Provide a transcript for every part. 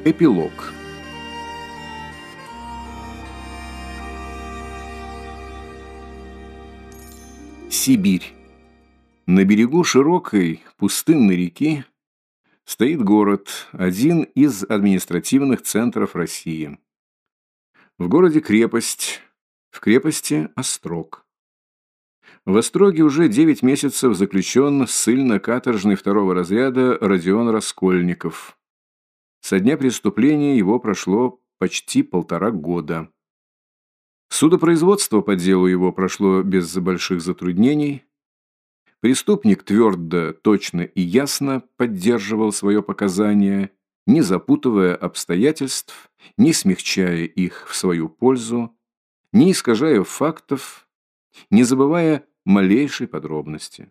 Эпилог. Сибирь. На берегу широкой пустынной реки стоит город, один из административных центров России. В городе крепость, в крепости острог. В остроге уже 9 месяцев заключен ссыльно-каторжный второго разряда Родион Раскольников. Со дня преступления его прошло почти 1,5 года. Судопроизводство по делу его прошло без больших затруднений. Преступник твердо, точно и ясно поддерживал свое показание, не запутывая обстоятельств, не смягчая их в свою пользу, не искажая фактов, не забывая малейшей подробности.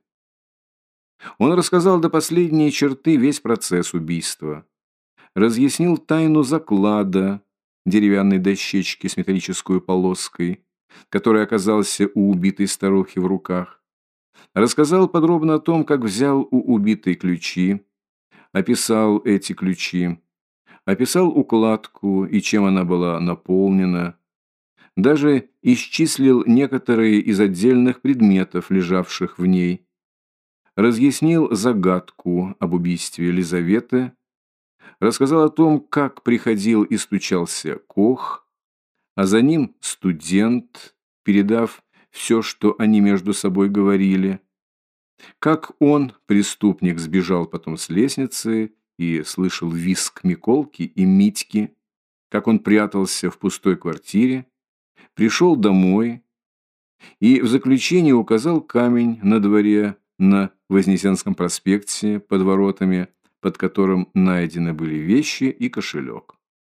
Он рассказал до последней черты весь процесс убийства, разъяснил тайну заклада, деревянной дощечки с металлической полоской, который оказался у убитой старухи в руках. Рассказал подробно о том, как взял у убитой ключи, описал эти ключи, описал укладку и чем она была наполнена, даже исчислил некоторые из отдельных предметов, лежавших в ней, разъяснил загадку об убийстве Елизаветы, рассказал о том, как приходил и стучался Кох, а за ним студент, передав все, что они между собой говорили, как он, преступник, сбежал потом с лестницы и слышал визг Миколки и Митьки, как он прятался в пустой квартире, пришел домой и в заключение указал камень на дворе на Вознесенском проспекте под воротами, под которым найдены были вещи и кошелек.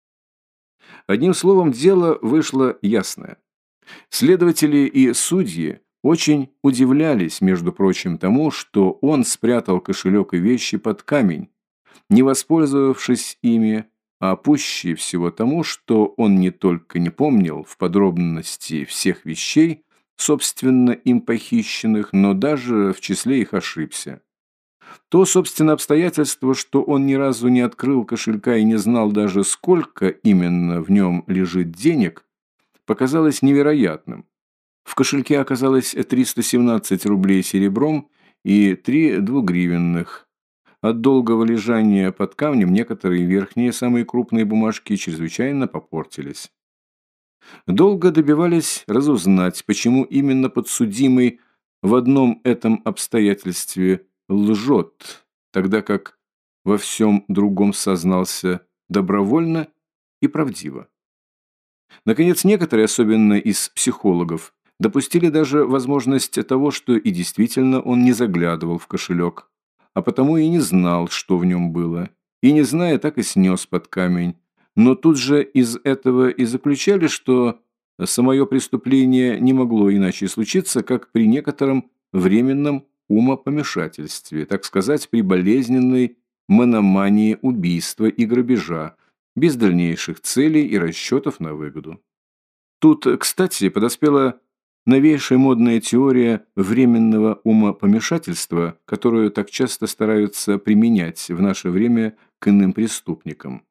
Одним словом, дело вышло ясное. Следователи и судьи очень удивлялись, между прочим, тому, что он спрятал кошелек и вещи под камень, не воспользовавшись ими, а пуще всего тому, что он не только не помнил в подробности всех вещей, собственно им похищенных, но даже в числе их ошибся. То, собственно, обстоятельство, что он ни разу не открыл кошелька и не знал даже, сколько именно в нем лежит денег, показалось невероятным. В кошельке оказалось 317 рублей серебром и 3 двугривенных. От долгого лежания под камнем некоторые верхние, самые крупные бумажки чрезвычайно попортились. Долго добивались разузнать, почему именно подсудимый в одном этом обстоятельстве лжет, тогда как во всем другом сознался добровольно и правдиво. Наконец, некоторые, особенно из психологов, допустили даже возможность того, что и действительно он не заглядывал в кошелек, а потому и не знал, что в нем было, и, не зная, так и снес под камень. Но тут же из этого и заключали, что самое преступление не могло иначе случиться, как при некотором временном умопомешательстве, так сказать, при болезненной мономании убийства и грабежа, без дальнейших целей и расчетов на выгоду. Тут, кстати, подоспела новейшая модная теория временного умопомешательства, которую так часто стараются применять в наше время к иным преступникам.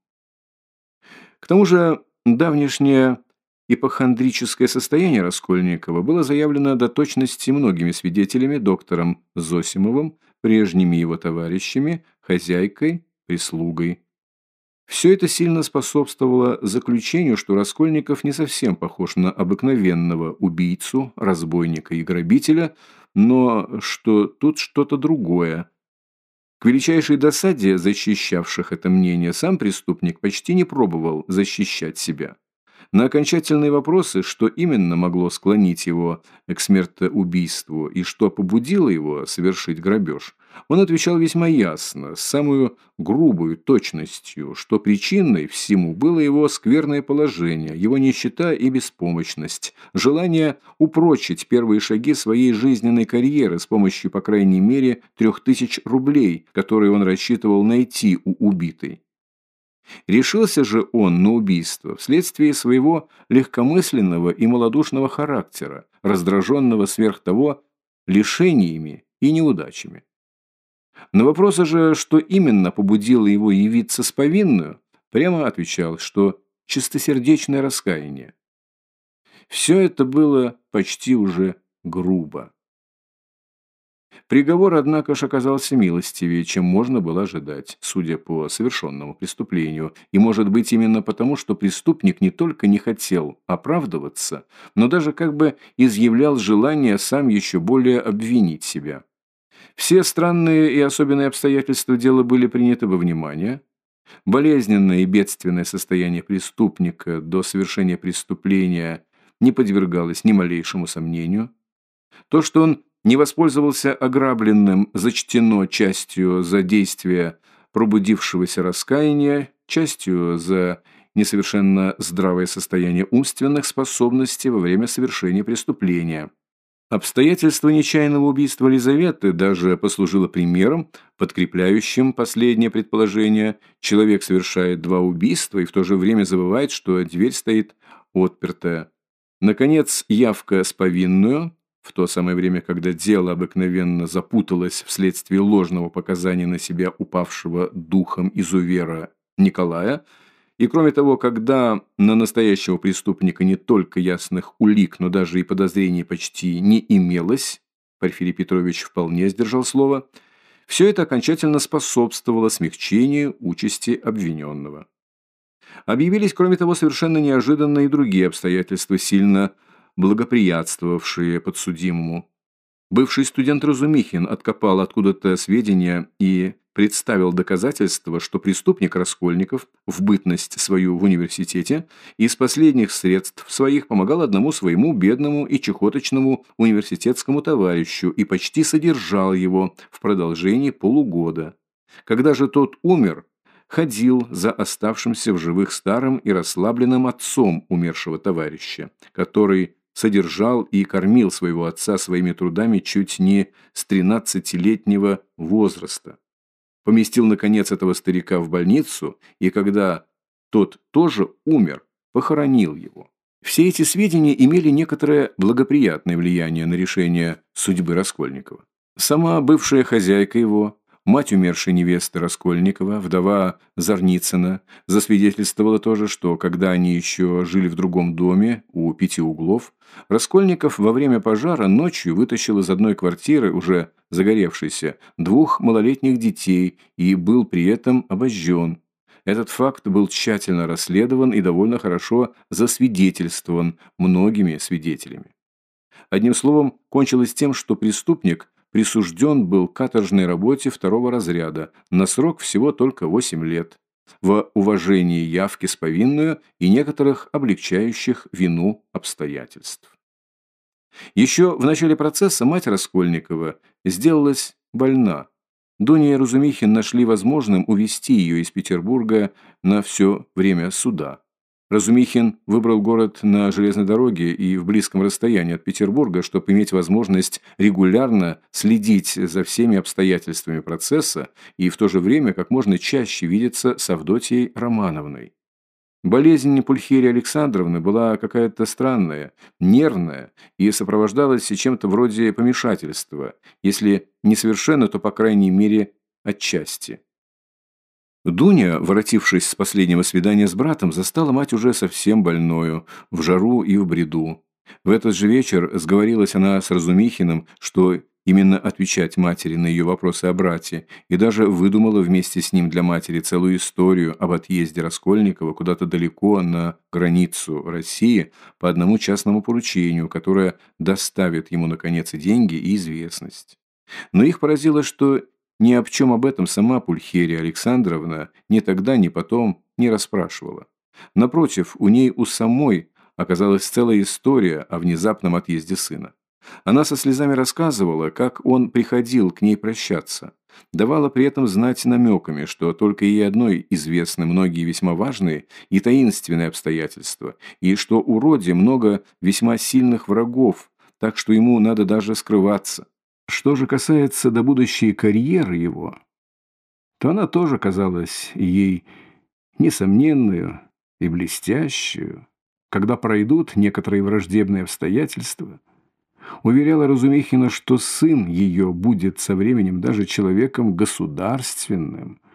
К тому же давнешнее ипохондрическое состояние Раскольникова было заявлено до точности многими свидетелями, доктором Зосимовым, прежними его товарищами, хозяйкой, прислугой. Все это сильно способствовало заключению, что Раскольников не совсем похож на обыкновенного убийцу, разбойника и грабителя, но что тут что-то другое. К величайшей досаде защищавших это мнение сам преступник почти не пробовал защищать себя. На окончательные вопросы, что именно могло склонить его к смертоубийству и что побудило его совершить грабеж, он отвечал весьма ясно, с самую грубой точностью, что причиной всему было его скверное положение, его нищета и беспомощность, желание упрочить первые шаги своей жизненной карьеры с помощью, по крайней мере, 3000 рублей, которые он рассчитывал найти у убитой. Решился же он на убийство вследствие своего легкомысленного и малодушного характера, раздраженного сверх того лишениями и неудачами. На вопросы же, что именно побудило его явиться с повинную, прямо отвечал, что чистосердечное раскаяние. Все это было почти уже грубо. Приговор, однако ж, оказался милостивее, чем можно было ожидать, судя по совершенному преступлению, и, может быть, именно потому, что преступник не только не хотел оправдываться, но даже как бы изъявлял желание сам еще более обвинить себя. Все странные и особенные обстоятельства дела были приняты во внимание. Болезненное и бедственное состояние преступника до совершения преступления не подвергалось ни малейшему сомнению. То, что он не воспользовался ограбленным, зачтено частью за действие пробудившегося раскаяния, частью за несовершенно здравое состояние умственных способностей во время совершения преступления. Обстоятельство нечаянного убийства Лизаветы даже послужило примером, подкрепляющим последнее предположение. Человек совершает два убийства и в то же время забывает, что дверь стоит отпертая. Наконец, явка с повинную, в то самое время, когда дело обыкновенно запуталось вследствие ложного показания на себя упавшего духом изувера Николая, и кроме того, когда на настоящего преступника не только ясных улик, но даже и подозрений почти не имелось, Порфирий Петрович вполне сдержал слово, все это окончательно способствовало смягчению участи обвиненного. Объявились, кроме того, совершенно неожиданно и другие обстоятельства, сильно благоприятствовавшие подсудимому. Бывший студент Разумихин откопал откуда-то сведения и представил доказательства, что преступник Раскольников в бытность свою в университете из последних средств своих помогал одному своему бедному и чехоточному университетскому товарищу и почти содержал его в продолжении полугода. Когда же тот умер, ходил за оставшимся в живых старым и расслабленным отцом умершего товарища, который содержал и кормил своего отца своими трудами чуть не с 13-летнего возраста. Поместил, наконец, этого старика в больницу, и когда тот тоже умер, похоронил его. Все эти сведения имели некоторое благоприятное влияние на решение судьбы Раскольникова. Сама бывшая хозяйка его, мать умершей невесты Раскольникова, вдова Зарницына, засвидетельствовала тоже, что когда они еще жили в другом доме у 5 углов, Раскольников во время пожара ночью вытащил из одной квартиры, уже загоревшейся, 2 малолетних детей и был при этом обожжен. Этот факт был тщательно расследован и довольно хорошо засвидетельствован многими свидетелями. Одним словом, кончилось тем, что преступник присужден был к каторжной работе 2-го разряда на срок всего только 8 лет, в уважении явки с повинную и некоторых облегчающих вину обстоятельств. Еще в начале процесса мать Раскольникова сделалась больна. Дуня и Разумихин нашли возможным увезти ее из Петербурга на все время суда. Разумихин выбрал город на железной дороге и в близком расстоянии от Петербурга, чтобы иметь возможность регулярно следить за всеми обстоятельствами процесса и в то же время как можно чаще видеться с Авдотьей Романовной. Болезнь Пульхерии Александровны была какая-то странная, нервная и сопровождалась чем-то вроде помешательства, если не совершенно, то по крайней мере отчасти. Дуня, воротившись с последнего свидания с братом, застала мать уже совсем больною, в жару и в бреду. В этот же вечер сговорилась она с Разумихиным, что именно отвечать матери на ее вопросы о брате, и даже выдумала вместе с ним для матери целую историю об отъезде Раскольникова куда-то далеко на границу России по одному частному поручению, которое доставит ему, наконец, и деньги, и известность. Но их поразило, что ни об чем об этом сама Пульхерия Александровна ни тогда, ни потом не расспрашивала. Напротив, у ней у самой оказалась целая история о внезапном отъезде сына. Она со слезами рассказывала, как он приходил к ней прощаться, давала при этом знать намеками, что только ей одной известны многие весьма важные и таинственные обстоятельства, и что у Роди много весьма сильных врагов, так что ему надо даже скрываться. Что же касается до будущей карьеры его, то она тоже казалась ей несомненную и блестящую, когда пройдут некоторые враждебные обстоятельства. Уверяла Разумихина, что сын ее будет со временем даже человеком государственным,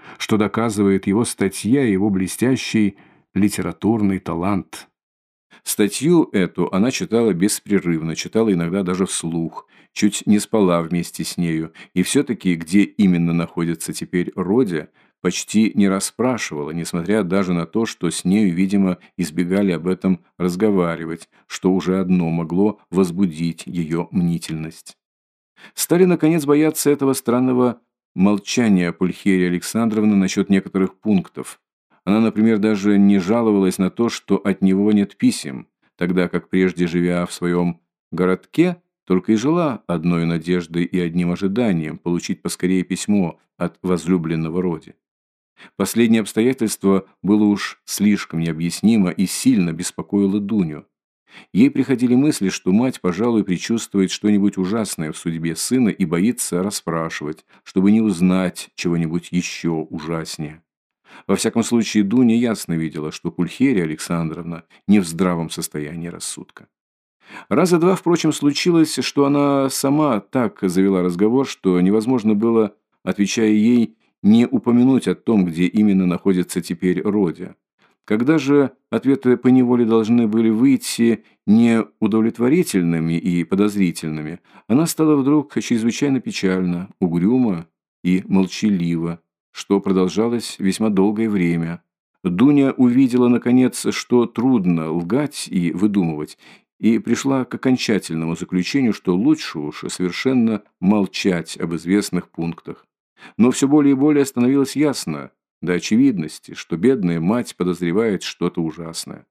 что доказывает его статья и его блестящий литературный талант. Статью эту она читала беспрерывно, читала иногда даже вслух, чуть не спала вместе с нею, и все-таки, где именно находится теперь Родя, почти не расспрашивала, несмотря даже на то, что с нею, видимо, избегали об этом разговаривать, что уже одно могло возбудить ее мнительность. Стали, наконец, бояться этого странного молчания Пульхерии Александровны насчет некоторых пунктов. Она, например, даже не жаловалась на то, что от него нет писем, тогда как прежде, живя в своем городке, только и жила одной надеждой и одним ожиданием получить поскорее письмо от возлюбленного Роди. Последнее обстоятельство было уж слишком необъяснимо и сильно беспокоило Дуню. Ей приходили мысли, что мать, пожалуй, предчувствует что-нибудь ужасное в судьбе сына и боится расспрашивать, чтобы не узнать чего-нибудь еще ужаснее. Во всяком случае, Дуня ясно видела, что Пульхерия Александровна не в здравом состоянии рассудка. Раза два, впрочем, случилось, что она сама так завела разговор, что невозможно было, отвечая ей, не упомянуть о том, где именно находится теперь Родя. Когда же ответы поневоле должны были выйти неудовлетворительными и подозрительными, она стала вдруг чрезвычайно печальна, угрюма и молчалива, что продолжалось весьма долгое время. Дуня увидела, наконец, что трудно лгать и выдумывать, и пришла к окончательному заключению, что лучше уж совершенно молчать об известных пунктах. Но все более и более становилось ясно, до очевидности, что бедная мать подозревает что-то ужасное.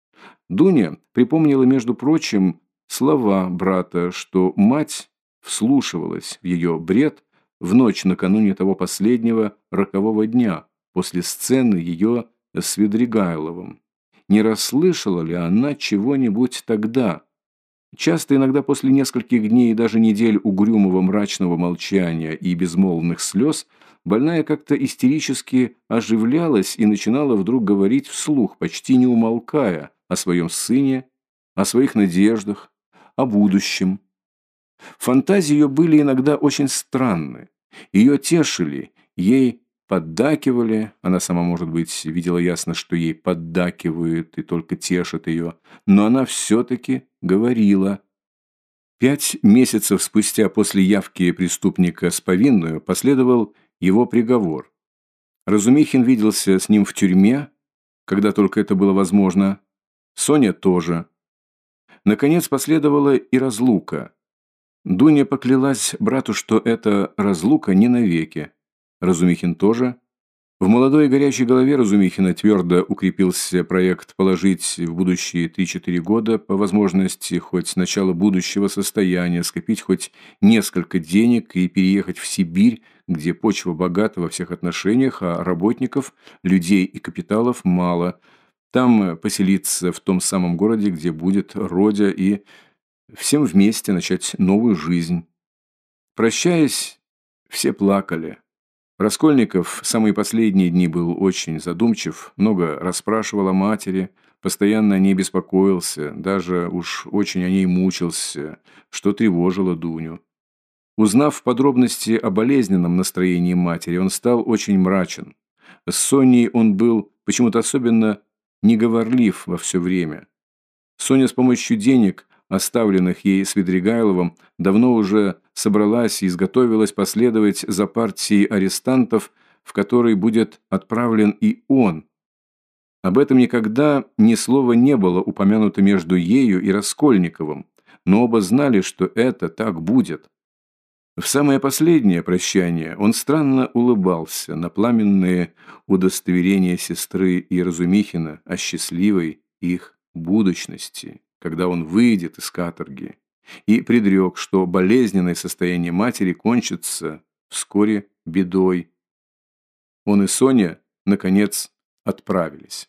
Дуня припомнила, между прочим, слова брата, что мать вслушивалась в ее бред в ночь накануне того последнего рокового дня, после сцены ее с Свидригайловым. Не расслышала ли она чего-нибудь тогда? Часто, иногда после нескольких дней и даже недель угрюмого мрачного молчания и безмолвных слез, больная как-то истерически оживлялась и начинала вдруг говорить вслух, почти не умолкая, о своем сыне, о своих надеждах, о будущем. Фантазии ее были иногда очень странны. Ее тешили, ей поддакивали, она сама, может быть, видела ясно, что ей поддакивают и только тешат ее, но она все-таки говорила. 5 месяцев спустя после явки преступника с повинную последовал его приговор. Разумихин виделся с ним в тюрьме, когда только это было возможно. Соня тоже. Наконец последовала и разлука. Дуня поклялась брату, что эта разлука не навеки. Разумихин тоже. В молодой и горячей голове Разумихина твердо укрепился проект положить в будущие 3-4 года, по возможности хоть с начала будущего состояния, скопить хоть несколько денег и переехать в Сибирь, где почва богата во всех отношениях, а работников, людей и капиталов мало. Там поселиться в том самом городе, где будет Родя, и всем вместе начать новую жизнь. Прощаясь, все плакали. Раскольников в самые последние дни был очень задумчив, много расспрашивал о матери, постоянно о ней беспокоился, даже уж очень о ней мучился, что тревожило Дуню. Узнав подробности о болезненном настроении матери, он стал очень мрачен. С Соней он был почему-то особенно неговорлив во все время. Соня с помощью денег, оставленных ей Свидригайловым, давно уже собралась и изготовилась последовать за партией арестантов, в которой будет отправлен и он. Об этом никогда ни слова не было упомянуто между ею и Раскольниковым, но оба знали, что это так будет. В самое последнее прощание он странно улыбался на пламенные удостоверения сестры и Разумихина о счастливой их будущности, когда он выйдет из каторги, и предрек, что болезненное состояние матери кончится вскоре бедой. Он и Соня, наконец, отправились.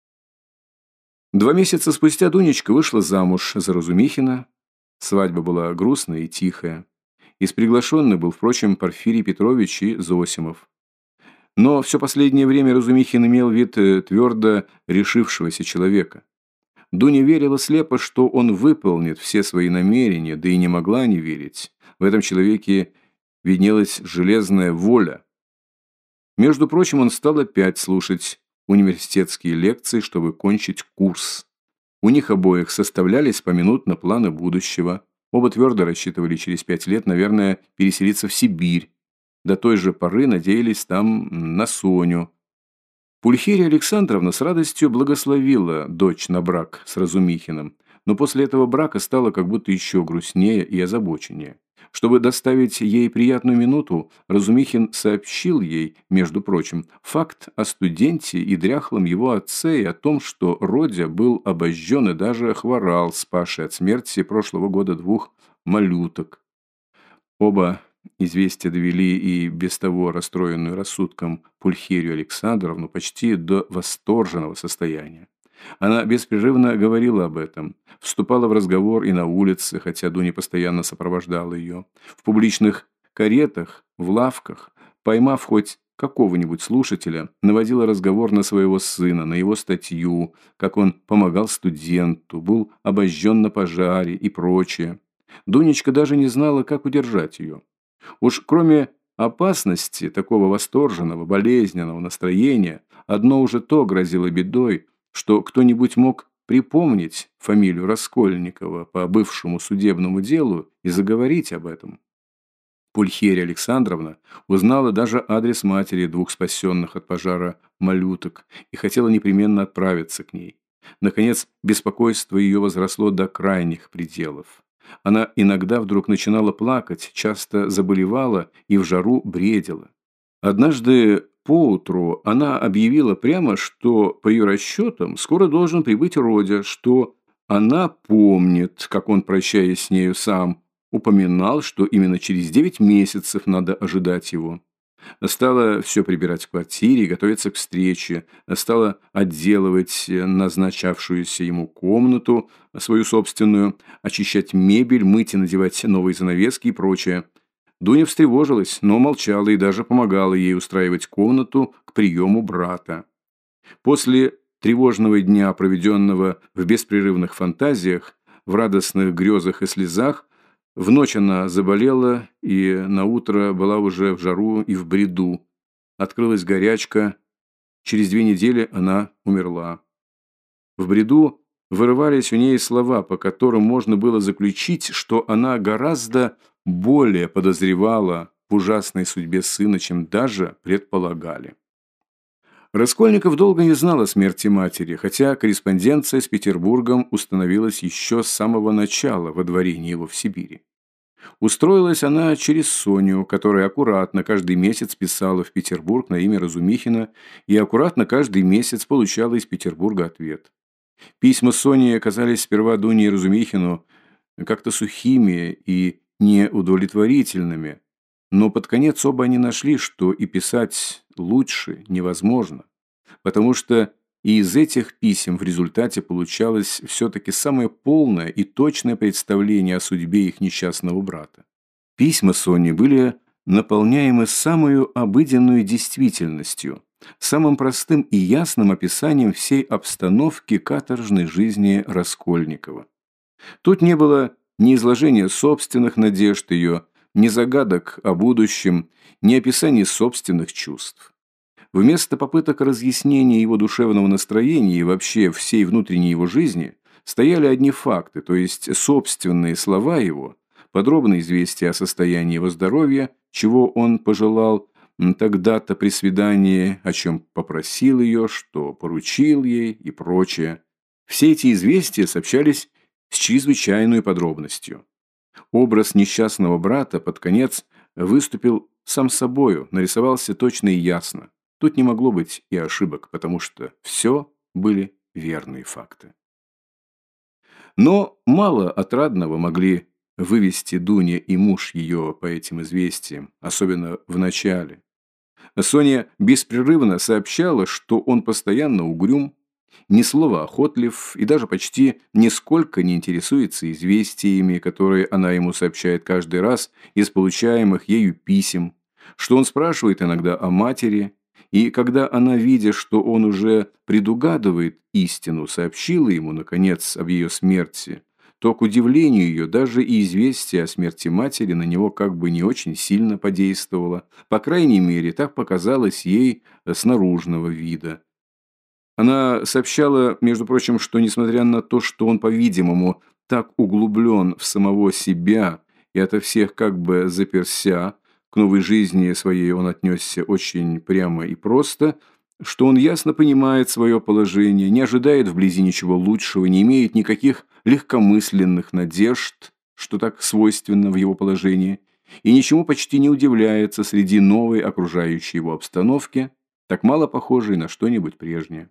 2 месяца спустя Дунечка вышла замуж за Разумихина. Свадьба была грустная и тихая. Из приглашенных был, впрочем, Порфирий Петрович и Зосимов. Но все последнее время Разумихин имел вид твердо решившегося человека. Дуня верила слепо, что он выполнит все свои намерения, да и не могла не верить. В этом человеке виднелась железная воля. Между прочим, он стал опять слушать университетские лекции, чтобы кончить курс. У них обоих составлялись поминутно планы будущего. Оба твердо рассчитывали через 5 лет, наверное, переселиться в Сибирь. До той же поры надеялись там на Соню. Пульхерия Александровна с радостью благословила дочь на брак с Разумихиным, но после этого брака стало как будто еще грустнее и озабоченнее. Чтобы доставить ей приятную минуту, Разумихин сообщил ей, между прочим, факт о студенте и дряхлом его отце и о том, что Родя был обожжен и даже хворал, спасший от смерти прошлого года 2 малюток. Оба известия довели и без того расстроенную рассудком Пульхерию Александровну почти до восторженного состояния. Она беспрерывно говорила об этом, вступала в разговор и на улице, хотя Дуня постоянно сопровождала ее, в публичных каретах, в лавках, поймав хоть какого-нибудь слушателя, наводила разговор на своего сына, на его статью, как он помогал студенту, был обожжен на пожаре и прочее. Дунечка даже не знала, как удержать ее. Уж кроме опасности такого восторженного, болезненного настроения, одно уже то грозило бедой, что кто-нибудь мог припомнить фамилию Раскольникова по бывшему судебному делу и заговорить об этом. Пульхерия Александровна узнала даже адрес матери 2 спасенных от пожара малюток и хотела непременно отправиться к ней. Наконец, беспокойство ее возросло до крайних пределов. Она иногда вдруг начинала плакать, часто заболевала и в жару бредила. Однажды поутру она объявила прямо, что, по ее расчетам, скоро должен прибыть Родя, что она помнит, как он, прощаясь с нею сам, упоминал, что именно через 9 месяцев надо ожидать его. Стала все прибирать в квартире, готовиться к встрече, стала отделывать назначавшуюся ему комнату, свою собственную, очищать мебель, мыть и надевать новые занавески и прочее. Дуня встревожилась, но молчала и даже помогала ей устраивать комнату к приему брата. После тревожного дня, проведенного в беспрерывных фантазиях, в радостных грезах и слезах, в ночь она заболела и наутро была уже в жару и в бреду. Открылась горячка. Через 2 недели она умерла. В бреду вырывались у ней слова, по которым можно было заключить, что она гораздо более подозревала в ужасной судьбе сына, чем даже предполагали. Раскольников долго не знал о смерти матери, хотя корреспонденция с Петербургом установилась еще с самого начала водворения его в Сибири. Устроилась она через Соню, которая аккуратно каждый месяц писала в Петербург на имя Разумихина и аккуратно каждый месяц получала из Петербурга ответ. Письма Сони оказались сперва Дуне и Разумихину как-то сухими и неудовлетворительными, но под конец оба они нашли, что и писать лучше невозможно, потому что и из этих писем в результате получалось все-таки самое полное и точное представление о судьбе их несчастного брата. Письма Сони были наполняемы самую обыденную действительностью, самым простым и ясным описанием всей обстановки каторжной жизни Раскольникова. Тут не было ни изложения собственных надежд ее, ни загадок о будущем, ни описания собственных чувств. Вместо попыток разъяснения его душевного настроения и вообще всей внутренней его жизни стояли одни факты, то есть собственные слова его, подробные известия о состоянии его здоровья, чего он пожелал тогда-то при свидании, о чем попросил ее, что поручил ей и прочее. Все эти известия сообщались с чрезвычайной подробностью. Образ несчастного брата под конец выступил сам собою, нарисовался точно и ясно. Тут не могло быть и ошибок, потому что все были верные факты. Но мало отрадного могли вывести Дуня и муж ее по этим известиям, особенно в начале. Соня беспрерывно сообщала, что он постоянно угрюм, ни слова охотлив и даже почти нисколько не интересуется известиями, которые она ему сообщает каждый раз из получаемых ею писем, что он спрашивает иногда о матери, и когда она, видя, что он уже предугадывает истину, сообщила ему, наконец, об ее смерти, то, к удивлению ее, даже и известие о смерти матери на него как бы не очень сильно подействовало. По крайней мере, так показалось ей с наружного вида. Она сообщала, между прочим, что, несмотря на то, что он, по-видимому, так углублен в самого себя и ото всех как бы заперся, к новой жизни своей он отнесся очень прямо и просто, что он ясно понимает свое положение, не ожидает вблизи ничего лучшего, не имеет никаких легкомысленных надежд, что так свойственно в его положении, и ничему почти не удивляется среди новой окружающей его обстановки, так мало похожей на что-нибудь прежнее.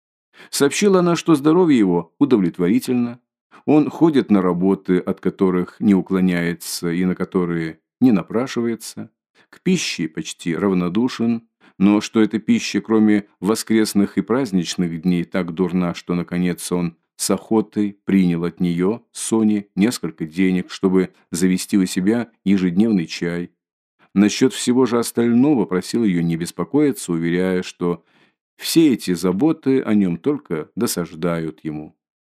Сообщила она, что здоровье его удовлетворительно, он ходит на работы, от которых не уклоняется и на которые не напрашивается, к пище почти равнодушен, но что эта пища, кроме воскресных и праздничных дней, так дурна, что, наконец, он с охотой принял от нее, Сони, несколько денег, чтобы завести у себя ежедневный чай. Насчет всего же остального просил ее не беспокоиться, уверяя, что все эти заботы о нем только досаждают ему.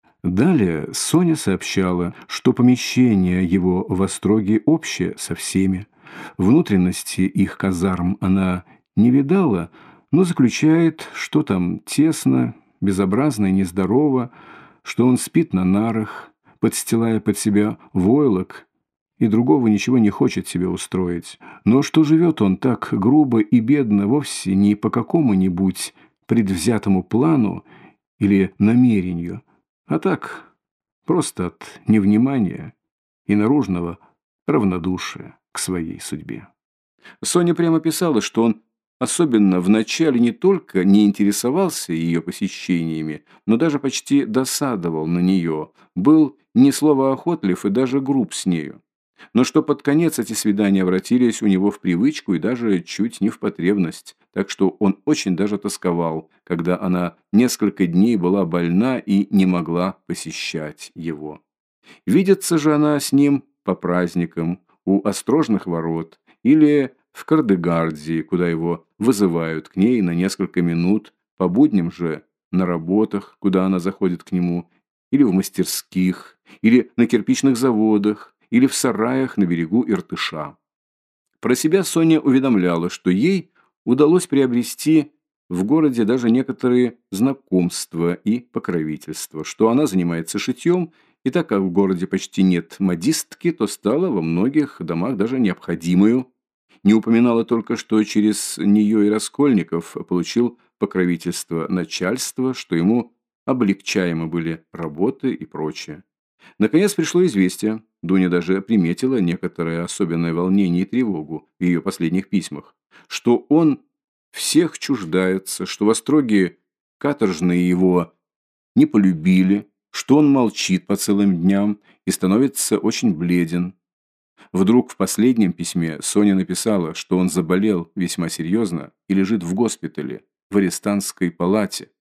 Далее Соня сообщала, что помещение его в Остроге общее со всеми. Внутренности их казарм она не видала, но заключает, что там тесно, безобразно и нездорово, что он спит на нарах, подстилая под себя войлок, и другого ничего не хочет себе устроить. Но что живет он так грубо и бедно вовсе не по какому-нибудь предвзятому плану или намерению, а так, просто от невнимания и наружного равнодушия к своей судьбе. Соня прямо писала, что он особенно вначале не только не интересовался ее посещениями, но даже почти досадовал на нее, был не словоохотлив и даже груб с нею. Но что под конец эти свидания обратились у него в привычку и даже чуть не в потребность, так что он очень даже тосковал, когда она несколько дней была больна и не могла посещать его. Видится же она с ним по праздникам, у Острожных ворот или в Кардегардии, куда его вызывают к ней на несколько минут, по будням же на работах, куда она заходит к нему, или в мастерских, или на кирпичных заводах, или в сараях на берегу Иртыша. Про себя Соня уведомляла, что ей удалось приобрести в городе даже некоторые знакомства и покровительства, что она занимается шитьем, и так как в городе почти нет модистки, то стала во многих домах даже необходимою. Не упоминала только, что через нее и Раскольников получил покровительство начальства, что ему облегчаемы были работы и прочее. Наконец пришло известие. Дуня даже приметила некоторое особенное волнение и тревогу в ее последних письмах, что он всех чуждается, что в Остроге каторжные его не полюбили, что он молчит по целым дням и становится очень бледен. Вдруг в последнем письме Соня написала, что он заболел весьма серьезно и лежит в госпитале, в арестантской палате.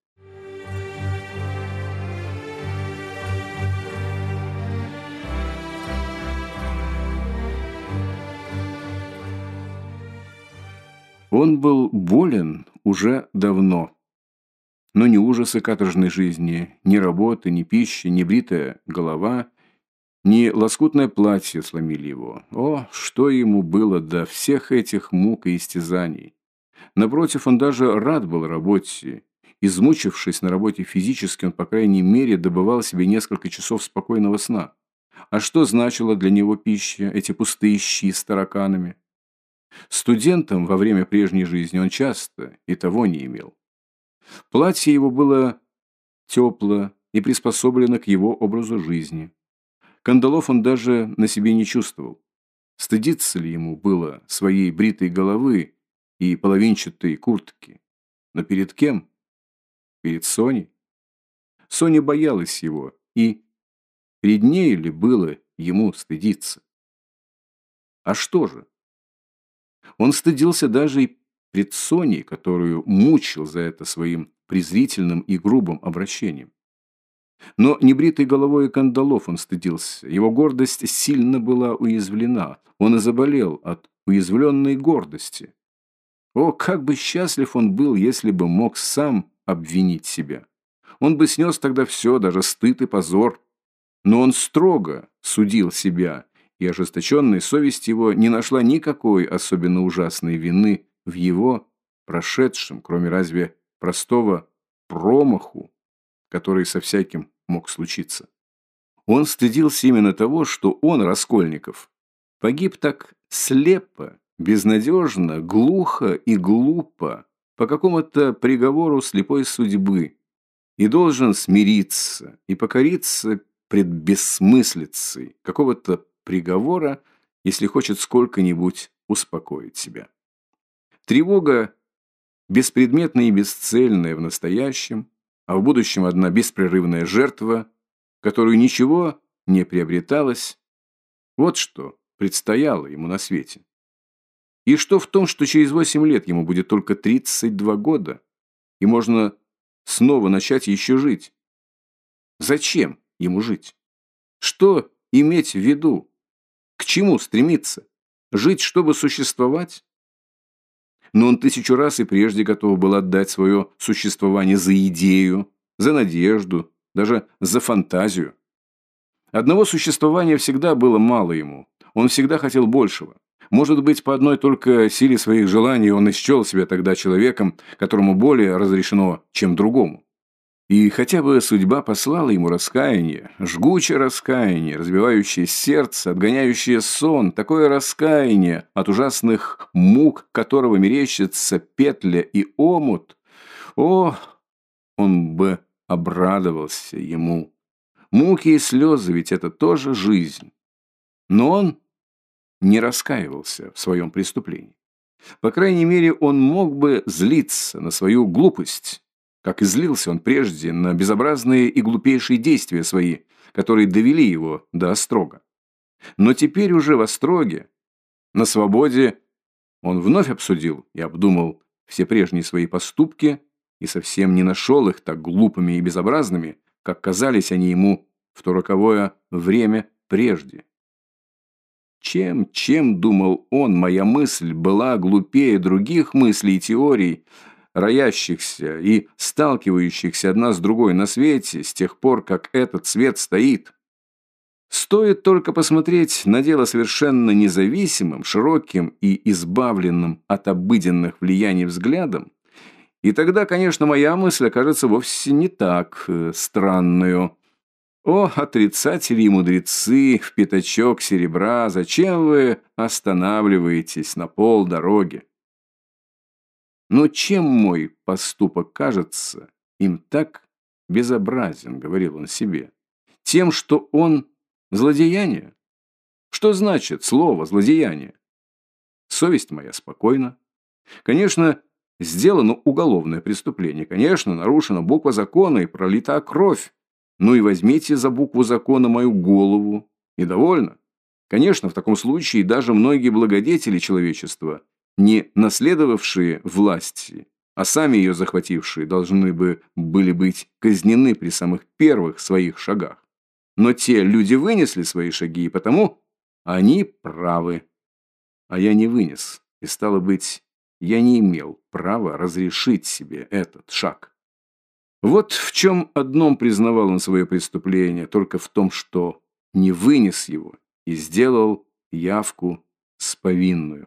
Он был болен уже давно, но ни ужасы каторжной жизни, ни работы, ни пищи, ни бритая голова, ни лоскутное платье сломили его. О, что ему было до всех этих мук и истязаний! Напротив, он даже рад был работе. Измучившись на работе физически, он, по крайней мере, добывал себе несколько часов спокойного сна. А что значила для него пища, эти пустые щи с тараканами? Студентом во время прежней жизни он часто и того не имел. Платье его было тепло и приспособлено к его образу жизни. Кандалов он даже на себе не чувствовал. Стыдиться ли ему было своей бритой головы и половинчатой куртки? Но перед кем? Перед Соней? Соня боялась его, и перед ней ли было ему стыдиться? А что же? Он стыдился даже и пред Соней, которую мучил за это своим презрительным и грубым обращением. Но небритой головой и кандалов он стыдился. Его гордость сильно была уязвлена. Он и заболел от уязвленной гордости. О, как бы счастлив он был, если бы мог сам обвинить себя. Он бы снес тогда все, даже стыд и позор. Но он строго судил себя, и ожесточенная совесть его не нашла никакой особенно ужасной вины в его прошедшем, кроме разве простого промаху, который со всяким мог случиться. Он стыдился именно того, что он, Раскольников, погиб так слепо, безнадежно, глухо и глупо по какому-то приговору слепой судьбы и должен смириться и покориться пред бессмыслицей какого-то приговора, если хочет сколько-нибудь успокоить себя. Тревога беспредметная и бесцельная в настоящем, а в будущем одна беспрерывная жертва, которую ничего не приобреталось, вот что предстояло ему на свете. И что в том, что через 8 лет ему будет только 32 года, и можно снова начать еще жить? Зачем ему жить? Что иметь в виду? К чему стремиться? Жить, чтобы существовать? Но он 1000 раз и прежде готов был отдать свое существование за идею, за надежду, даже за фантазию. Одного существования всегда было мало ему. Он всегда хотел большего. Может быть, по одной только силе своих желаний он счел себя тогда человеком, которому более разрешено, чем другому. И хотя бы судьба послала ему раскаяние, жгучее раскаяние, разбивающее сердце, отгоняющее сон, такое раскаяние, от ужасных мук которого мерещится петля и омут, о, он бы обрадовался ему. Муки и слезы, ведь это тоже жизнь. Но он не раскаивался в своем преступлении. По крайней мере, он мог бы злиться на свою глупость, как и злился он прежде на безобразные и глупейшие действия свои, которые довели его до острога. Но теперь уже в остроге, на свободе, он вновь обсудил и обдумал все прежние свои поступки и совсем не нашел их так глупыми и безобразными, как казались они ему в то роковое время прежде. Чем, думал он, моя мысль была глупее других мыслей и теорий, роящихся и сталкивающихся одна с другой на свете с тех пор, как этот свет стоит. Стоит только посмотреть на дело совершенно независимым, широким и избавленным от обыденных влияний взглядом, и тогда, конечно, моя мысль окажется вовсе не так странную. О, отрицатели и мудрецы, в пятачок серебра, зачем вы останавливаетесь на полдороги? Но чем мой поступок кажется им так безобразен, говорил он себе? Тем, что он злодеяние? Что значит слово «злодеяние»? Совесть моя спокойна. Конечно, сделано уголовное преступление. Конечно, нарушена буква закона и пролита кровь. Ну и возьмите за букву закона мою голову. И довольно. Конечно, в таком случае даже многие благодетели человечества, не наследовавшие власти, а сами ее захватившие, должны были быть казнены при самых первых своих шагах. Но те люди вынесли свои шаги, и потому они правы. А я не вынес, и, стало быть, я не имел права разрешить себе этот шаг. Вот в чем одном признавал он свое преступление, только в том, что не вынес его и сделал явку с повинную.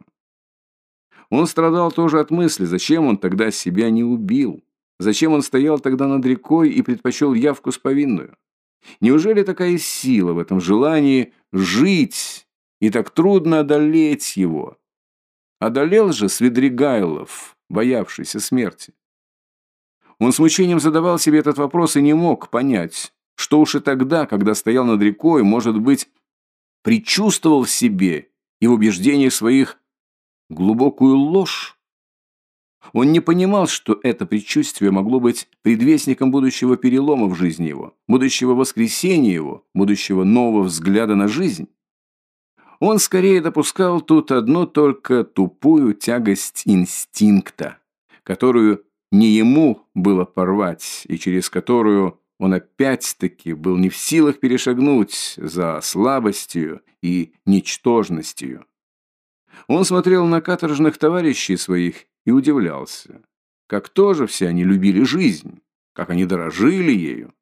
Он страдал тоже от мысли, зачем он тогда себя не убил, зачем он стоял тогда над рекой и предпочел явку с повинную. Неужели такая сила в этом желании жить и так трудно одолеть его? Одолел же Свидригайлов, боявшийся смерти. Он с мучением задавал себе этот вопрос и не мог понять, что уж и тогда, когда стоял над рекой, может быть, предчувствовал в себе и в убеждениях своих глубокую ложь. Он не понимал, что это предчувствие могло быть предвестником будущего перелома в жизни его, будущего воскресения его, будущего нового взгляда на жизнь. Он скорее допускал тут одну только тупую тягость инстинкта, которую не ему было порвать, и через которую он опять-таки был не в силах перешагнуть за слабостью и ничтожностью. Он смотрел на каторжных товарищей своих и удивлялся, как тоже все они любили жизнь, как они дорожили ею.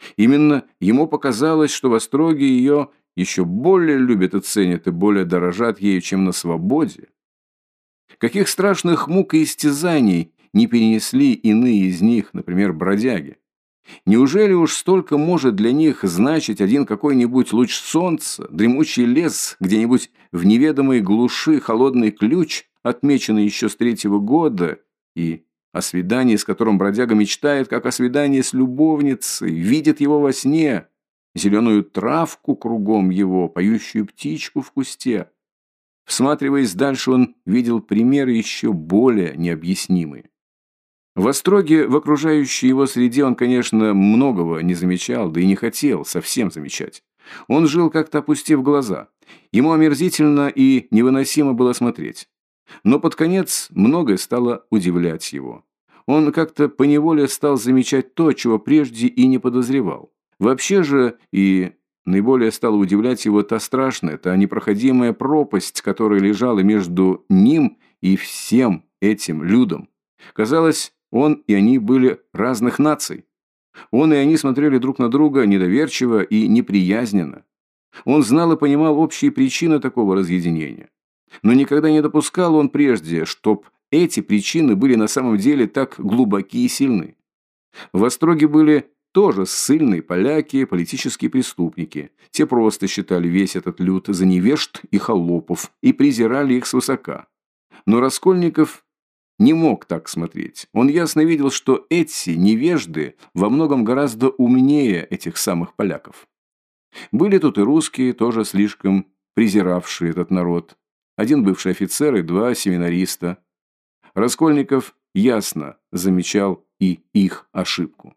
Именно ему показалось, что в Остроге ее еще более любят и ценят, и более дорожат ею, чем на свободе. Каких страшных мук и истязаний не перенесли иные из них, например, бродяги. Неужели уж столько может для них значить один какой-нибудь луч солнца, дремучий лес, где-нибудь в неведомой глуши холодный ключ, отмеченный еще с 3-го года, и о свидании, с которым бродяга мечтает, как о свидании с любовницей, видит его во сне, зеленую травку кругом его, поющую птичку в кусте. Всматриваясь дальше, он видел примеры еще более необъяснимые. В Остроге, в окружающей его среде, он, конечно, многого не замечал, да и не хотел совсем замечать. Он жил, как-то опустив глаза. Ему омерзительно и невыносимо было смотреть. Но под конец многое стало удивлять его. Он как-то поневоле стал замечать то, чего прежде и не подозревал. Вообще же и наиболее стала удивлять его та страшная, та непроходимая пропасть, которая лежала между ним и всем этим людом. Казалось, он и они были разных наций. Он и они смотрели друг на друга недоверчиво и неприязненно. Он знал и понимал общие причины такого разъединения. Но никогда не допускал он прежде, чтоб эти причины были на самом деле так глубоки и сильны. В Остроге были тоже ссыльные поляки, политические преступники. Те просто считали весь этот люд за невежд и холопов и презирали их свысока. Но Раскольников не мог так смотреть. Он ясно видел, что эти невежды во многом гораздо умнее этих самых поляков. Были тут и русские, тоже слишком презиравшие этот народ. Один бывший офицер и 2 семинариста. Раскольников ясно замечал и их ошибку.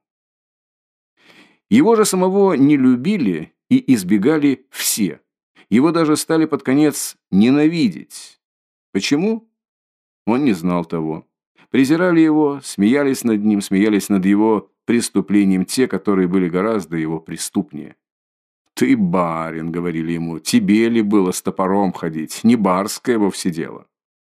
Его же самого не любили и избегали все. Его даже стали под конец ненавидеть. Почему? Он не знал того. Презирали его, смеялись над ним, смеялись над его преступлением те, которые были гораздо его преступнее. «Ты барин», — говорили ему, — «тебе ли было с топором ходить? Не барское вовсе дело».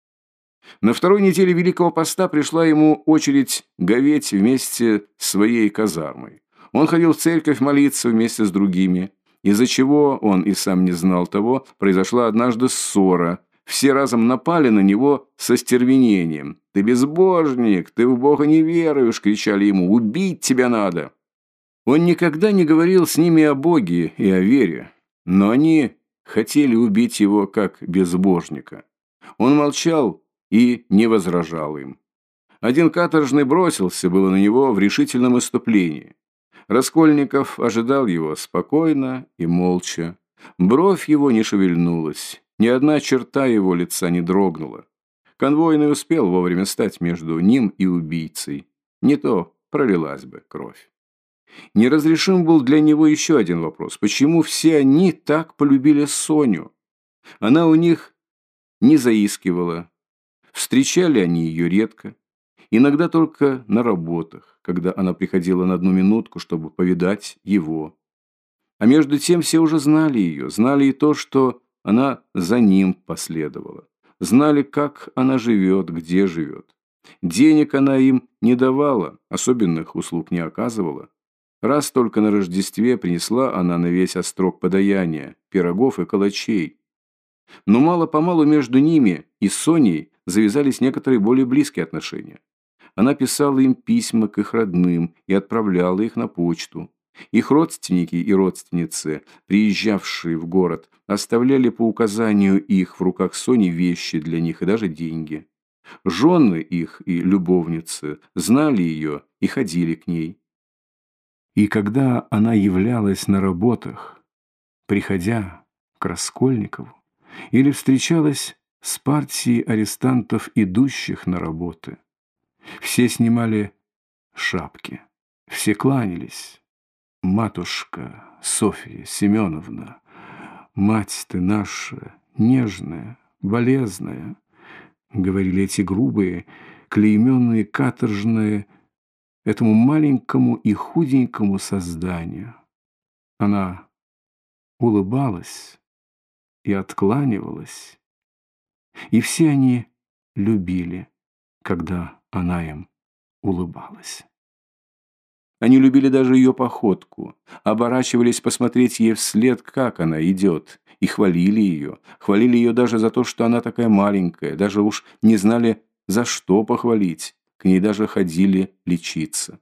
На 2-й неделе Великого Поста пришла ему очередь говеть вместе с своей казармой. Он ходил в церковь молиться вместе с другими, из-за чего, он и сам не знал того, произошла однажды ссора. Все разом напали на него со стервенением. «Ты безбожник! Ты в Бога не веруешь!» — кричали ему. «Убить тебя надо!» Он никогда не говорил с ними о Боге и о вере, но они хотели убить его как безбожника. Он молчал и не возражал им. Один каторжный бросился было на него в решительном исступлении. Раскольников ожидал его спокойно и молча. Бровь его не шевельнулась, ни одна черта его лица не дрогнула. Конвойный успел вовремя стать между ним и убийцей. Не то пролилась бы кровь. Неразрешим был для него еще один вопрос. Почему все они так полюбили Соню? Она у них не заискивала. Встречали они ее редко. Иногда только на работах, когда она приходила на 1 минутку, чтобы повидать его. А между тем все уже знали ее, знали и то, что она за ним последовала. Знали, как она живет, где живет. Денег она им не давала, особенных услуг не оказывала. Раз только на Рождестве принесла она на весь Острог подаяния, пирогов и калачей. Но мало-помалу между ними и Соней завязались некоторые более близкие отношения. Она писала им письма к их родным и отправляла их на почту. Их родственники и родственницы, приезжавшие в город, оставляли по указанию их в руках Сони вещи для них и даже деньги. Жены их и любовницы знали ее и ходили к ней. И когда она являлась на работах, приходя к Раскольникову, или встречалась с партией арестантов, идущих на работы, все снимали шапки, все кланялись. «Матушка Софья Семеновна, мать ты наша, нежная, болезная», говорили эти грубые, клейменные, каторжные, этому маленькому и худенькому созданию. Она улыбалась и откланивалась, и все они любили, когда она им улыбалась. Они любили даже ее походку, оборачивались посмотреть ей вслед, как она идет, и хвалили ее даже за то, что она такая маленькая, даже уж не знали, за что похвалить, к ней даже ходили лечиться.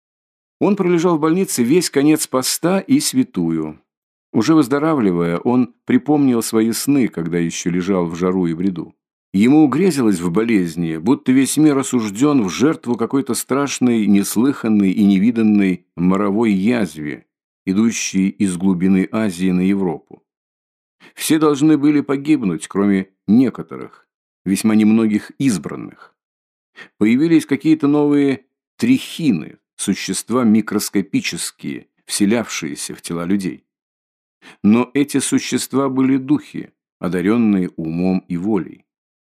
Он пролежал в больнице весь конец поста и святую. Уже выздоравливая, он припомнил свои сны, когда еще лежал в жару и бреду. Ему грезилось в болезни, будто весь мир осужден в жертву какой-то страшной, неслыханной и невиданной моровой язве, идущей из глубины Азии на Европу. Все должны были погибнуть, кроме некоторых, весьма немногих избранных. Появились какие-то новые трихины, существа микроскопические, вселявшиеся в тела людей. Но эти существа были духи, одаренные умом и волей.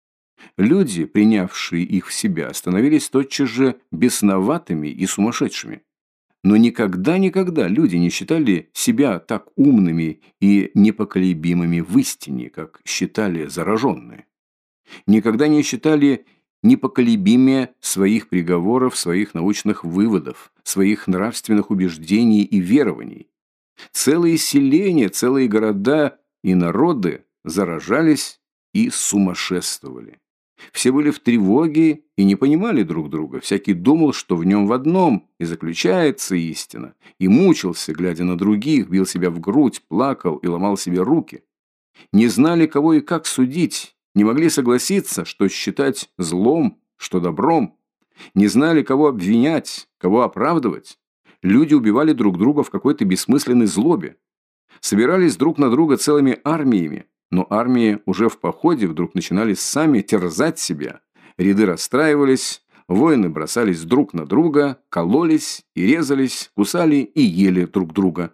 Люди, принявшие их в себя, становились тотчас же бесноватыми и сумасшедшими. Но никогда люди не считали себя так умными и непоколебимыми в истине, как считали зараженные. Никогда не считали непоколебимее своих приговоров, своих научных выводов, своих нравственных убеждений и верований. Целые селения, целые города и народы заражались и сумасшествовали. Все были в тревоге и не понимали друг друга. Всякий думал, что в нем в одном и заключается истина, и мучился, глядя на других, бил себя в грудь, плакал и ломал себе руки. Не знали, кого и как судить, не могли согласиться, что считать злом, что добром. Не знали, кого обвинять, кого оправдывать. Люди убивали друг друга в какой-то бессмысленной злобе. Собирались друг на друга целыми армиями, но армии уже в походе вдруг начинали сами терзать себя. Ряды расстраивались, воины бросались друг на друга, кололись и резались, кусали и ели друг друга.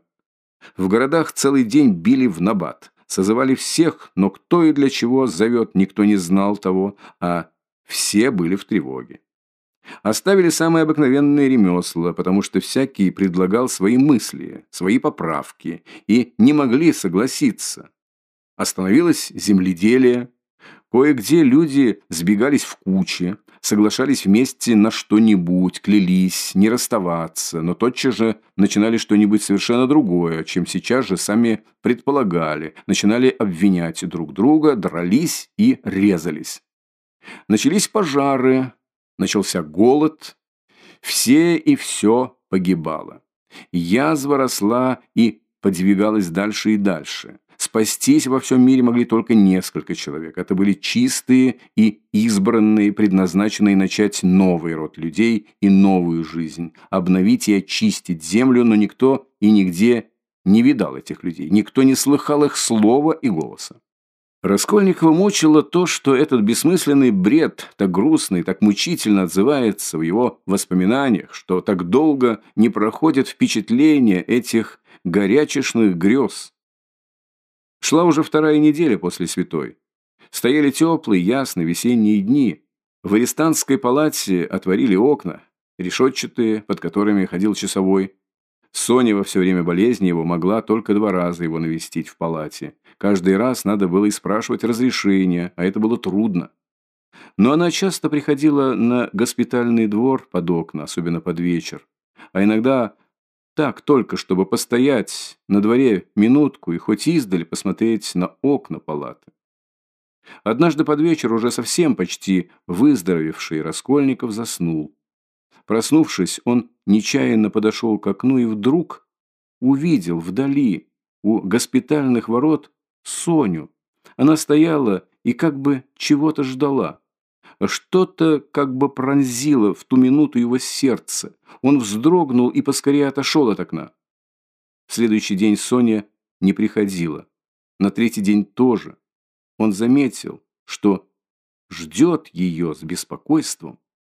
В городах целый день били в набат, созывали всех, но кто и для чего зовет, никто не знал того, а все были в тревоге. Оставили самые обыкновенные ремесла, потому что всякий предлагал свои мысли, свои поправки, и не могли согласиться. Остановилось земледелие. Кое-где люди сбегались в кучи, соглашались вместе на что-нибудь, клялись не расставаться, но тотчас же начинали что-нибудь совершенно другое, чем сейчас же сами предполагали, начинали обвинять друг друга, дрались и резались. Начались пожары, начался голод, все и все погибало. Язва росла и подвигалась дальше и дальше. Спастись во всем мире могли только несколько человек. Это были чистые и избранные, предназначенные начать новый род людей и новую жизнь, обновить и очистить землю, но никто и нигде не видал этих людей, никто не слыхал их слова и голоса. Раскольникова мучило то, что этот бессмысленный бред, так грустный, так мучительно отзывается в его воспоминаниях, что так долго не проходит впечатление этих горячечных грез. Шла уже вторая неделя после святой. Стояли теплые, ясные весенние дни. В арестантской палате отворили окна, решетчатые, под которыми ходил часовой. Соня во все время болезни его могла только 2 раза его навестить в палате. Каждый раз надо было и спрашивать разрешения, а это было трудно. Но она часто приходила на госпитальный двор под окна, особенно под вечер. А иногда так только, чтобы постоять на дворе минутку и хоть издали посмотреть на окна палаты. Однажды под вечер уже совсем почти выздоровевший Раскольников заснул. Проснувшись, он нечаянно подошел к окну и вдруг увидел вдали, у госпитальных ворот, Соню. Она стояла и как бы чего-то ждала. Что-то как бы пронзило в ту минуту его сердце. Он вздрогнул и поскорее отошел от окна. В следующий день Соня не приходила. На 3-й день тоже. Он заметил, что ждет ее с беспокойством.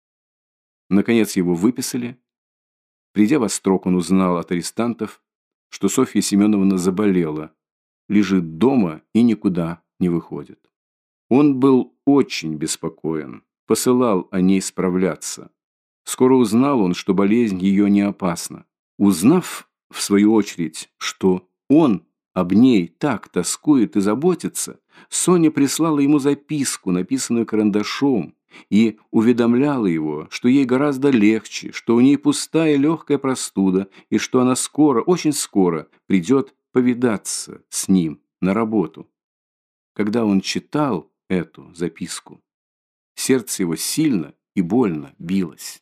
Наконец его выписали. Придя во Острог, он узнал от арестантов, что Софья Семеновна заболела, лежит дома и никуда не выходит. Он был очень беспокоен, посылал о ней справляться. Скоро узнал он, что болезнь ее не опасна. Узнав, в свою очередь, что он об ней так тоскует и заботится, Соня прислала ему записку, написанную карандашом, и уведомляла его, что ей гораздо легче, что у ней пустая легкая простуда и что она скоро, очень скоро придет повидаться с ним на работу. Когда он читал эту записку, сердце его сильно и больно билось.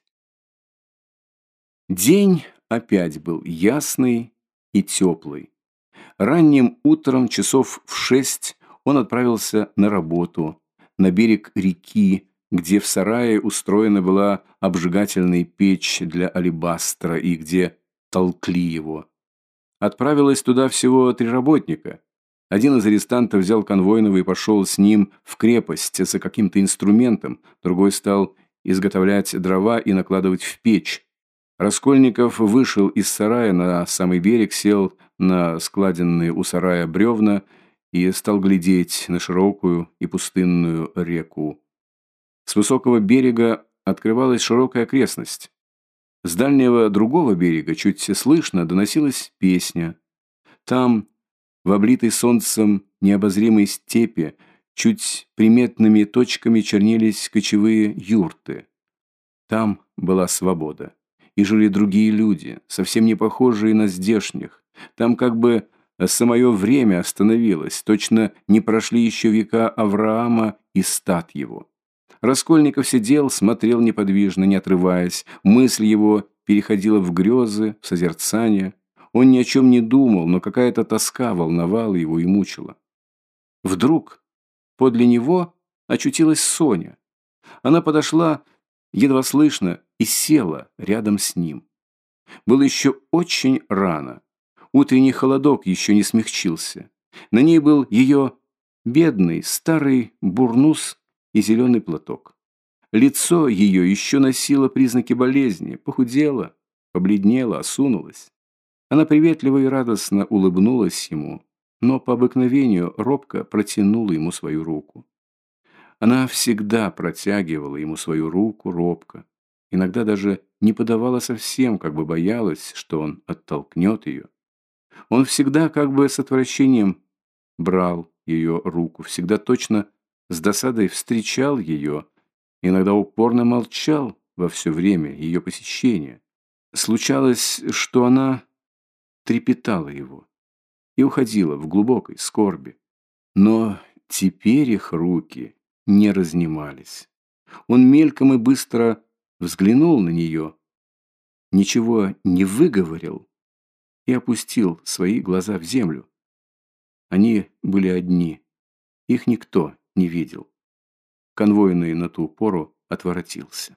День опять был ясный и теплый. Ранним утром часов в 6 он отправился на работу, на берег реки, где в сарае устроена была обжигательная печь для алебастра и где толкли его. Отправилось туда всего 3 работника. Один из арестантов взял конвойного и пошел с ним в крепость за каким-то инструментом, другой стал изготовлять дрова и накладывать в печь. Раскольников вышел из сарая на самый берег, сел на складенные у сарая бревна и стал глядеть на широкую и пустынную реку. С высокого берега открывалась широкая окрестность. С дальнего другого берега чуть слышно доносилась песня. Там, в облитой солнцем необозримой степи, чуть приметными точками чернелись кочевые юрты. Там была свобода. И жили другие люди, совсем не похожие на здешних. Там как бы самое время остановилось, точно не прошли еще века Авраама и стад его. Раскольников сидел, смотрел неподвижно, не отрываясь. Мысль его переходила в грезы, в созерцание. Он ни о чем не думал, но какая-то тоска волновала его и мучила. Вдруг подле него очутилась Соня. Она подошла едва слышно и села рядом с ним. Было еще очень рано. Утренний холодок еще не смягчился. На ней был ее бедный старый бурнус и зеленый платок. Лицо ее еще носило признаки болезни, похудело, побледнело, осунулось. Она приветливо и радостно улыбнулась ему, но по обыкновению робко протянула ему свою руку. Она всегда протягивала ему свою руку робко, иногда даже не подавала совсем, как бы боялась, что он оттолкнет ее. Он всегда как бы с отвращением брал ее руку, всегда точно с досадой встречал ее, иногда упорно молчал во все время ее посещения. Случалось, что она трепетала его и уходила в глубокой скорби. Но теперь их руки не разнимались. Он мельком и быстро взглянул на нее, ничего не выговорил и опустил свои глаза в землю. Они были одни, их никто не видел. Конвойный на ту пору отворотился.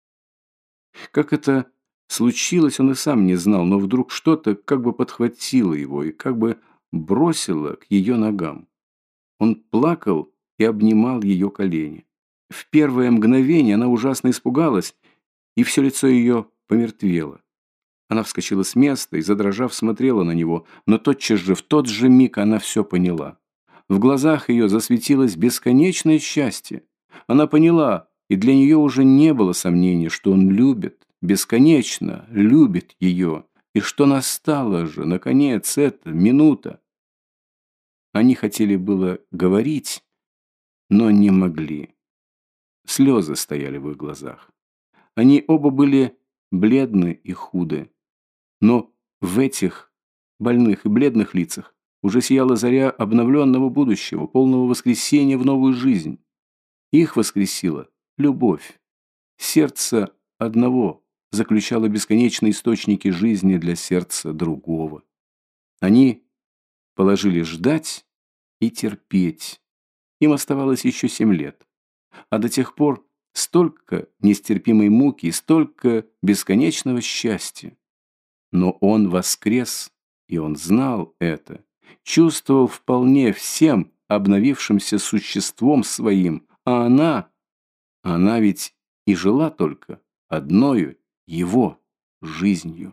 Как это случилось, он и сам не знал, но вдруг что-то как бы подхватило его и как бы бросило к ее ногам. Он плакал и обнимал ее колени. В первое мгновение она ужасно испугалась, и все лицо ее помертвело. Она вскочила с места и, задрожав, смотрела на него, но тотчас же, в тот же миг она все поняла. В глазах ее засветилось бесконечное счастье. Она поняла, и для нее уже не было сомнений, что он любит, бесконечно любит ее, и что настала же, наконец, эта минута. Они хотели было говорить, но не могли. Слезы стояли в их глазах. Они оба были бледны и худы. Но в этих больных и бледных лицах уже сияла заря обновленного будущего, полного воскресения в новую жизнь. Их воскресила любовь. Сердце одного заключало бесконечные источники жизни для сердца другого. Они положили ждать и терпеть. Им оставалось еще 7 лет. А до тех пор столько нестерпимой муки и столько бесконечного счастья. Но он воскрес, и он знал это, чувствовал вполне всем обновившимся существом своим, а она ведь и жила только одною его жизнью.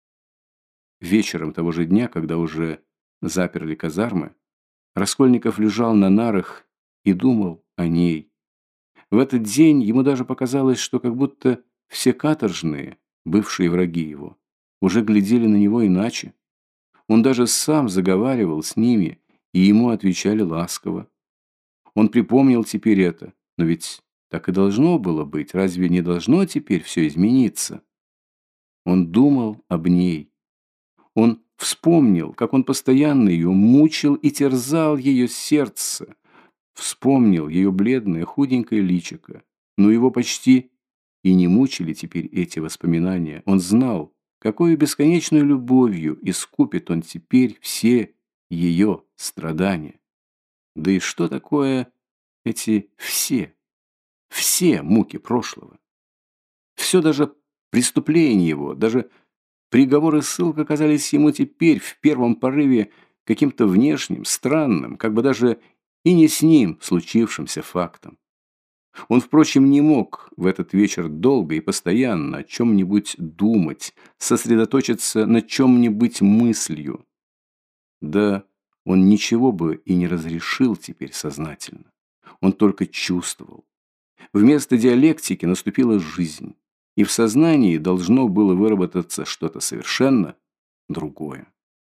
Вечером того же дня, когда уже заперли казармы, Раскольников лежал на нарах и думал о ней. В этот день ему даже показалось, что как будто все каторжные, бывшие враги его, уже глядели на него иначе. Он даже сам заговаривал с ними, и ему отвечали ласково. Он припомнил теперь это, но ведь Так и должно было быть. Разве не должно теперь все измениться? Он думал об ней. Он вспомнил, как он постоянно ее мучил и терзал ее сердце. Вспомнил ее бледное, худенькое личико. Но его почти и не мучили теперь эти воспоминания. Он знал, какой бесконечной любовью искупит он теперь все ее страдания. Да и что такое эти все муки прошлого? Все, даже преступление его, даже приговор и ссылка казались ему теперь в первом порыве каким-то внешним, странным, как бы даже и не с ним случившимся фактом. Он, впрочем, не мог в этот вечер долго и постоянно о чем-нибудь думать, сосредоточиться на чем-нибудь мыслью. Да он ничего бы и не разрешил теперь сознательно. Он только чувствовал. Вместо диалектики наступила жизнь, и в сознании должно было выработаться что-то совершенно другое.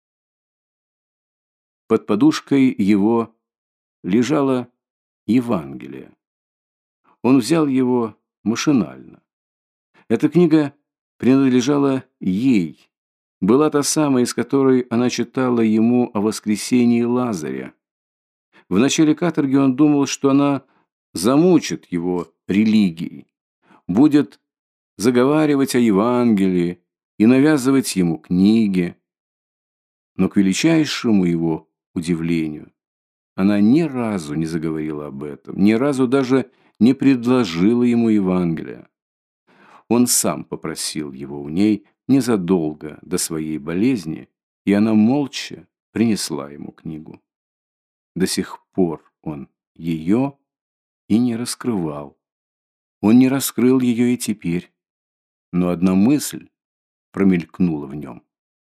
Под подушкой его лежало Евангелие. Он взял его машинально. Эта книга принадлежала ей. Была та самая, из которой она читала ему о воскресении Лазаря. В начале каторги он думал, что она замучит его религией, будет заговаривать о Евангелии и навязывать ему книги. Но к величайшему его удивлению она ни разу не заговорила об этом, ни разу даже не предложила ему Евангелия. Он сам попросил его у ней незадолго до своей болезни, и она молча принесла ему книгу. До сих пор он ее и не раскрывал. Он не раскрыл ее и теперь. Но одна мысль промелькнула в нем.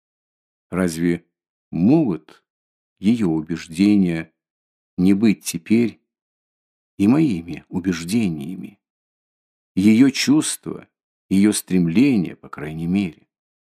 Разве могут ее убеждения не быть теперь и моими убеждениями? Ее чувства, ее стремления, по крайней мере.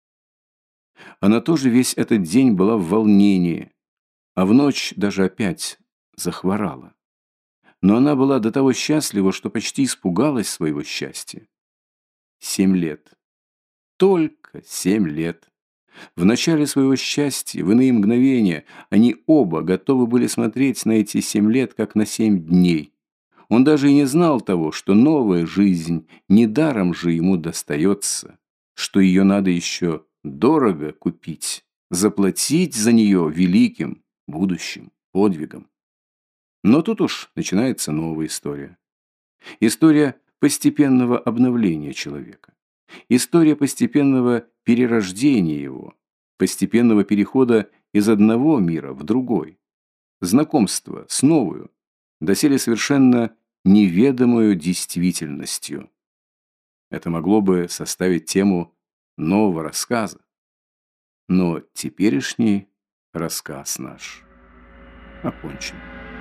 Она тоже весь этот день была в волнении, а в ночь даже опять захворала. Но она была до того счастлива, что почти испугалась своего счастья. 7 лет. Только 7 лет. В начале своего счастья, в иные мгновения, они оба готовы были смотреть на эти 7 лет, как на 7 дней. Он даже и не знал того, что новая жизнь недаром же ему достается, что ее надо еще дорого купить, заплатить за нее великим будущим подвигом. Но тут уж начинается новая история. История постепенного обновления человека. История постепенного перерождения его, постепенного перехода из одного мира в другой. Знакомство с новую, доселе совершенно неведомую действительностью. Это могло бы составить тему нового рассказа. Но теперешний рассказ наш окончен.